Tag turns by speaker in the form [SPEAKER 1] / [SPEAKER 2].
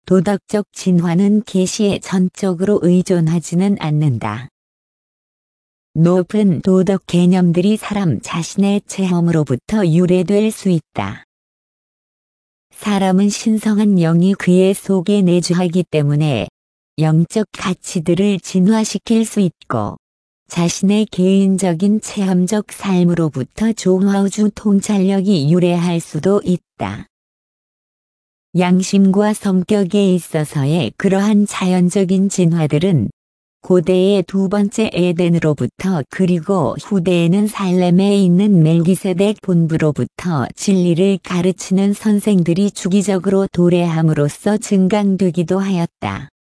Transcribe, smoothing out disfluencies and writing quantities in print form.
[SPEAKER 1] 도덕적 진화는 계시에 전적으로 의존하지는 않는다. 높은 도덕 개념들이 사람 자신의 체험으로부터 유래될 수 있다. 사람은 신성한 영이 그의 속에 내주하기 때문에 영적 가치들을 진화시킬 수 있고 자신의 개인적인 체험적 삶으로부터 조화우주 통찰력이 유래할 수도 있다. 양심과 성격에 있어서의 그러한 자연적인 진화들은 고대의 두 번째 에덴으로부터 그리고 후대에는 살렘에 있는 멜기세덱 본부로부터 진리를 가르치는 선생들이 주기적으로 도래함으로써 증강되기도 하였다.